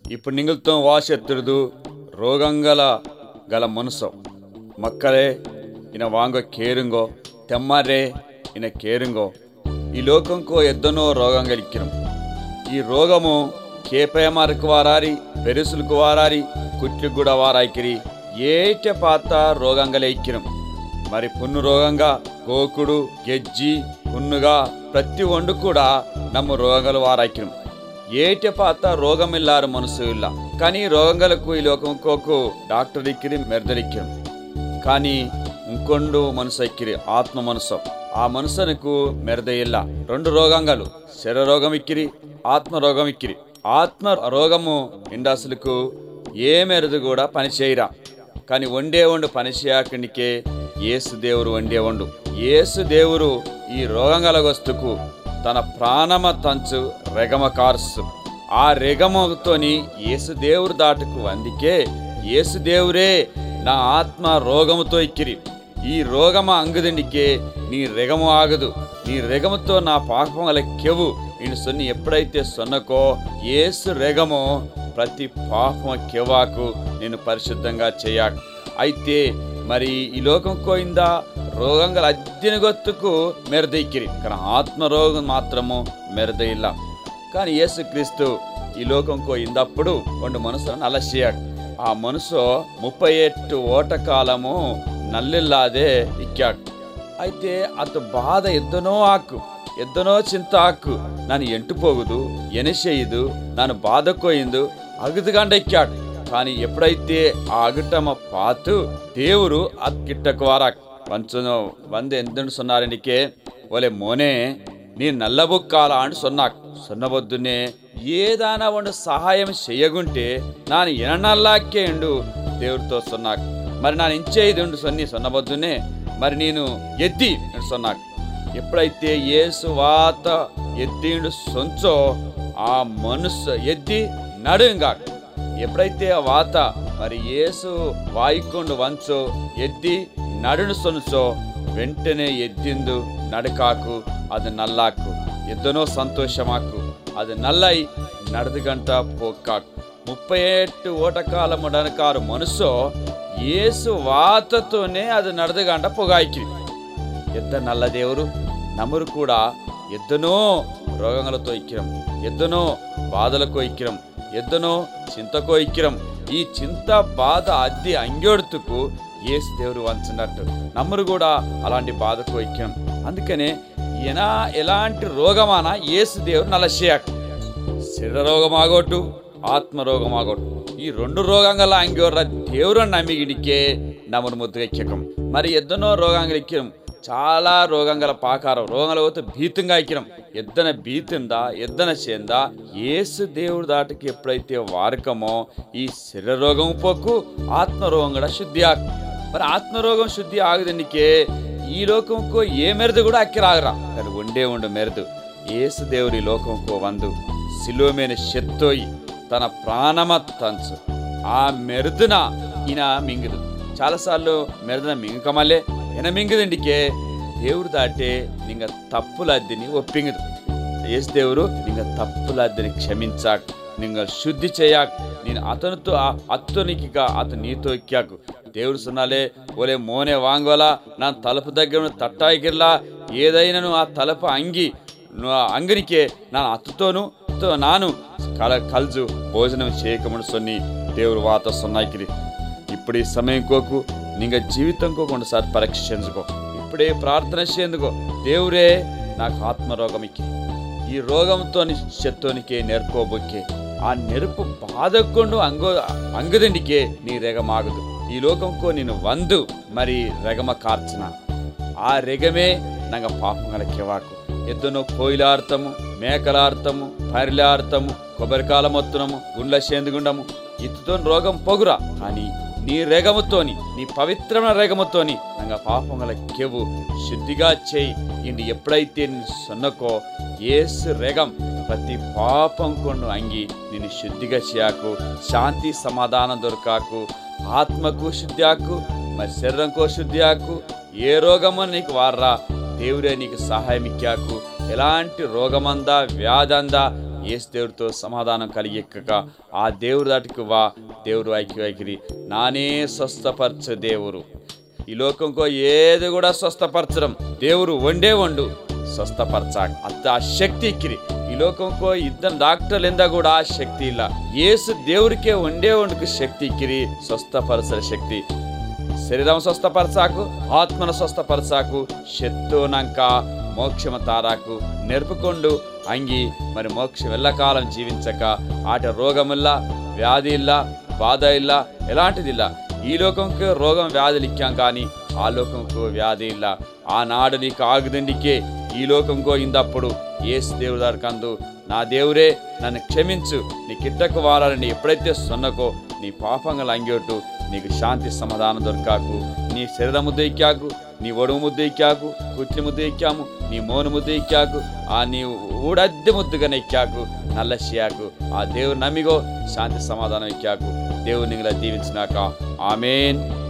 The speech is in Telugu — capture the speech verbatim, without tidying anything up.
ఇప్పుడు ನಿಂಗಲ್ತೋ ವಾಶೆತ್ತಿರುದು ರೋಗಂಗಲ ಗಲ ಮನಸ್ಸು ಮಕ್ಕಳೇ ಇನ್ನ ವಾಂಗೋ ಕೇರುಂಗೋ ತೆಮ್ಮರೇ ಇನ್ನ ಕೇರುಂಗೋ ఈ లోకంకో ఎద్దనో రోగంగలిక్కినం. ఈ రోగము కేపయమారకు వారారి పెరుసులకు వారారి కుట్లకు కూడా వారాయికిరి ఏట పాత రోగంగలే ఇక్కినం. మరి పున్ను రోగంగా గోకుడు గెజ్జి పున్నుగా ప్రతి ఒండు కూడా నమ్ము రోగంగలు వారాయికినం. ఏట పాత రోగమిల్లారు మనసు ಇಲ್ಲ. కానీ రోగంగలకు ఈ లోకంకోకు డాక్టర్ ఇక్కిరి మెర్దలిక్కినం. కానీ ఇంకొండు మనసు ఇక్కిరి ఆత్మ మనసు. ఆ మనుషునకు మెరద ಇಲ್ಲ. రెండు రోగంగలు శరీర రోగం ఇక్కిరి ఆత్మ రోగం ఇక్కిరి. ఆత్మ రోగము ఇండాసులకు ఏ మెరదు కూడా పని చేయరా. కానీ వండే వండు పని చేయకండికే యేసు దేవుడు వండే వండు. యేసు దేవుడు ఈ రోగంగలగొస్తుకు తన ప్రాణమ తంచు రెగమ కార్సు. ఆ రెగమతోని యేసు దేవుడు దాటుకు అందుకే యేసు దేవురే నా ఆత్మ రోగముతో ఇక్కిరి. ఈ రోగమ అంగదండికే నీ రెగము ఆగదు. నీ రెగముతో నా పాపముల కెవు ఈయన సొన్ని ఎప్పుడైతే సొన్నకో యేసు రెగమో ప్రతి పాపము కెవాకు నేను పరిశుద్ధంగా చేయాకు. అయితే మరి ఈ లోకం కోయిందా రోగంగల అద్దెన గొత్తుకు మెరదెక్కిరి. కానీ ఆత్మ రోగం మాత్రము మెరద ಇಲ್ಲ. కానీ యేసు క్రీస్తు ఈ లోకం కోయిందప్పుడు ಒಂದು మనసును అలసియాడు. ఆ మనసు ముప్పై ఎట్టు ఓట కాలము నల్లిల్లాదే ఇక్కాడు. అయితే అత బాధ ఎద్దనో ఆకు ఎద్దనೋ చింత ఆకు ನಾನು ಎಂಟು పోగుదు ఎనసేయదు ನಾನು బాధకోయిందు అగుదుగండ ఇక్కాడు. కానీ ఎప్పుడైతే ఆ అగుటమ పాతు దేవురు అక్కిట్టకు వారాక్ వంచను వంద ఎందు సొన్నారండికే ఒలే మోనే నీ నల్లబుక్కాల అని సొన్నాక్ సొన్నబొద్దునే ఏదానా వండు సహాయం చెయ్యగుంటే నాను ఎననల్లాకే ఎండు దేవుడితో సొన్నాక్. మరి ನಾನು ఇంచేది ఉండు సొన్ని సొన్నబొద్దునే మరి నేను ఎద్ది సొన్నాక్. ఎప్పుడైతే యేసు వాత ఎద్దిండు సొంచో ఆ మనసు ఎద్ది నడుంగా. ఎప్పుడైతే ఆ వాత మరి యేసు వాయికొండు వంచో ఎద్ది నడును సొనుచో వెంటనే ఎద్దిందు నడకాకు అది నల్లాకు ఎద్దనో సంతోషమాకు అది నల్లై నడదుగంట పోక్కాకు. ముప్పై ఎట్టు ఓటకాలము డనకారు మనసు యేసు వాతతోనే అది నడదుగంట పొగాయికి. ఎద్ద నల్ల దేవుడు నమురు కూడా ఎద్దనో రోగంలతో ఇక్కిరం, ఎద్దనో బాధలకో ఇక్కిరం, ఎద్దనో చింతకో ఇక్కిరం. ఈ చింత బాధ అద్దె అంగెడుతుకు యేసు దేవుడు వంచినట్టు నమ్మురు కూడా అలాంటి బాధకో ఇక్కిరం. అందుకనే ఈయన ఎలాంటి రోగమానా యేసు దేవుడు నలసేయాకు. శరీర రోగం ఆగొట్టు ఆత్మ రోగం ఆగొట్టు ఈ రెండు రోగంగల అంగోర్ర దేవుడు నమ్మిగిడికే నమ్మును ముద్దుగా ఎక్కం. మరి ఎద్దనో రోగంగలు ఎక్కిరం. చాలా రోగంగల పాకారం రోగంగల పోతే భీతంగా ఎక్కిరం. ఎద్దన భీతిందా ఎద్దన చేందా యేసు దేవుడు దాటికి ఎప్పుడైతే వారకమో ఈ శరీర రోగం పోకు ఆత్మ రోగం కూడా శుద్ధి ఆకు. మరి ఆత్మరోగం శుద్ధి ఆగుదండికే ఈ లోకంకో ఏ మెరదు కూడా అక్కి రాగరా. కానీ ఉండే ఉండు మెరదు యేసు దేవుడు ఈ లోకంకో వందు సిలువమైన శెత్తోయి తన ప్రాణమ తంచు ఆ మెరుదున ఈయన మింగుదు. చాలాసార్లు మెరుదున మింగకమల్లే ఈయన మింగుదండికే దేవుడు దాటే నింగ తప్పులద్దిని ఒప్పింగదు. యేసు దేవుడు నింగ తప్పులద్దిని క్షమించాకు నింగ శుద్ధి చేయాకు. నేను అతనితో అత్తనికిగా అతను నీతో ఎక్కాకు. దేవుడు సున్నాలే ఓలే మోనే వాంగోలా నా తలుపు దగ్గర తట్టాయికిర్లా ఏదైనాను ఆ తలుపు అంగి అంగనికే నా అత్తుతోను నాను కల కల్జు భోజనం చేయకముడు సొన్ని దేవుడు వాత సొన్నాయికిరి. ఇప్పుడు ఈ సమయం కోకు నింగ జీవితం కోకొండసారి పరీక్షించుకో. ఇప్పుడే ప్రార్థన చేయందుకో దేవుడే నాకు ఆత్మరోగం ఇక్కి ఈ రోగంతో శత్తునికే నేర్కోబొక్కే ఆ నెరుపు బాధకొండు అంగో అంగదండికే నీ రెగమాగదు. ఈ లోకంకో నేను వందు మరి రెగమ కార్చన ఆ రెగమే నంగ పాపంగల కెవాకు. ఎద్దునో కోయిలార్తము మేకలార్తము పరిలార్తము కొబ్బరికాల మొత్తునము గుండ్ల సేందుగుండము ఇత్తుతో రోగం పొగురా. కానీ నీ రెగముతోని నీ పవిత్రమైన రెగముతోని నంగ పాపంగల కెవు శుద్ధిగా చేయి. ఇండి ఎప్పుడైతే నేను సొన్నకో యేసు రెగం ప్రతి పాపం కొండు అంగి నిన్ను శుద్ధిగా చేయకు. శాంతి సమాధానం దొరకాకు. ఆత్మకు శుద్ధి ఆకు మరి శరీరంకో శుద్ధి ఆకు. ఏ రోగమో నీకు వార్రా దేవుడే నీకు సహాయం ఇక్కాకు. ఎలాంటి రోగమందా వ్యాధందా ఏసు దేవుడితో సమాధానం కలిగిక్కక ఆ దేవుడి దాటికి వా దేవుడు ఐక్యవైఖరి నానే స్వస్థపరచ దేవుడు ఈ లోకంకో ఏది కూడా స్వస్థపరచడం దేవుడు వండే వండు స్వస్థపరచాక అత్త ఆ శక్తి ఇక్కిరి ఈ లోకంకో ఇద్దరు డాక్టర్లు ఎందా కూడా ఆ శక్తి ಇಲ್ಲ ఏసు దేవుడికే వండే వండుకు శక్తి ఇక్కిరి స్వస్థపరచ శక్తి శరీరం స్వస్థపరచాకు ఆత్మను స్వస్థపరచాకు శత్రునంక మోక్షమ తారాకు నెరుపుకొండు అంగి మరి మోక్షం ఎల్లకాలం జీవించక ఆట రోగమిల్లా వ్యాధి ఇల్లా బాధ ఇల్లా ఎలాంటిదిల్లా ఈ లోకంకు రోగం వ్యాధులు ఇక్కాం కానీ ఆ లోకంకు వ్యాధి ఇల్లా ఆనాడు నీకు ఆగుదండికే ఈ లోకంకో ఇందప్పుడు ఏసు దేవుడు దానికందు నా దేవుడే నన్ను క్షమించు నీ కిట్టకు వారాలని ఎప్పుడైతే సొన్నకో నీ పాపంగా అంగేటు నీకు శాంతి సమాధానం దొరకాకు నీ శరీర ముద్ద ఇక్కాకు నీ ఒడుము ముద్ద ఇక్కాకు కుట్లి ముద్ద ఇక్కాము నీ మోను ముద్ద ఇక్కాకు ఆ నీ ఊడద్దె ముద్దుగానే ఇక్కాకు నల్లసియాకు ఆ దేవుడు నమ్మిగో శాంతి సమాధానం ఇక్కాకు దేవుడు నింగలా దీవించినాక ఆమేన్.